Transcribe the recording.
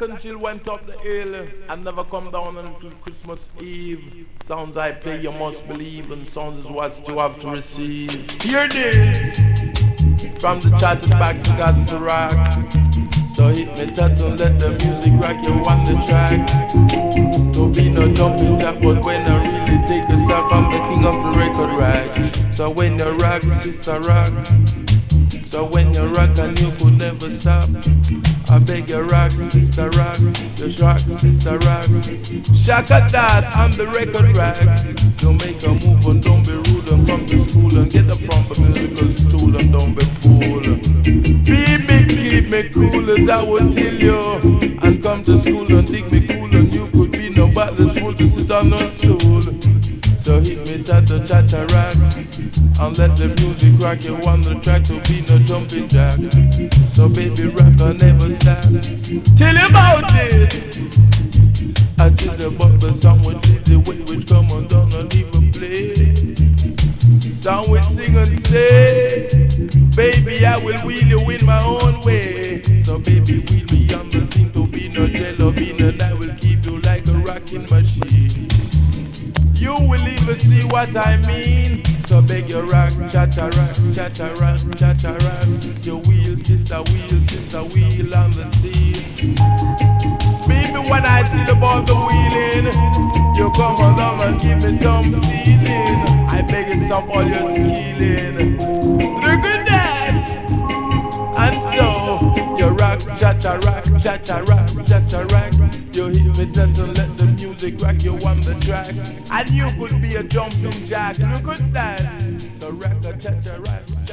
until went up the hill and never come down until Christmas Eve. Sounds I play you must believe, and sounds is what you have to receive. Here it is, from the chatted back to gas to rock. So hit me tattoo, let the music rock you on the track. Don't be no jumping jack, but when I really take a step, I'm the king of the record rack. So when you rock, sister rock. So when you rock and you could never stop, I beg you rock, sister rock. Just rock, sister rock. Shaka that on the record rack. Don't make a move and don't be rude and come to school and get up from the musical stool and don't be fool. Keep me cool as I would tell you, and come to school and dig me cool, and you could be nobody's fool to sit on no stool. So hit me tattoo cha-cha rock, and let the music rock you on the track to be no jumping jack. So baby rock and never stop. Tell you about it. I tell you about the song with Lizzie which come on down and even play. Song with sing and say, baby I will wheel you in my own way. So baby wheel me on the scene to be no jello bean, and I will keep you like a rocking machine. You will even see what I mean. So beg your rock, cha-cha rock, cha-cha rock, cha-cha rock. Your wheel, sister wheel on the scene. Baby, when I tell about the wheeling, you come along and give me some feeling. I beg you stop all your skilling. Look at that. And so, you rock, cha-cha rock, cha-cha rock, cha-cha rock. You hit me that and let the music rock you on the track. And you could be a jumping jack. Look at that. So rock a cha-cha rock.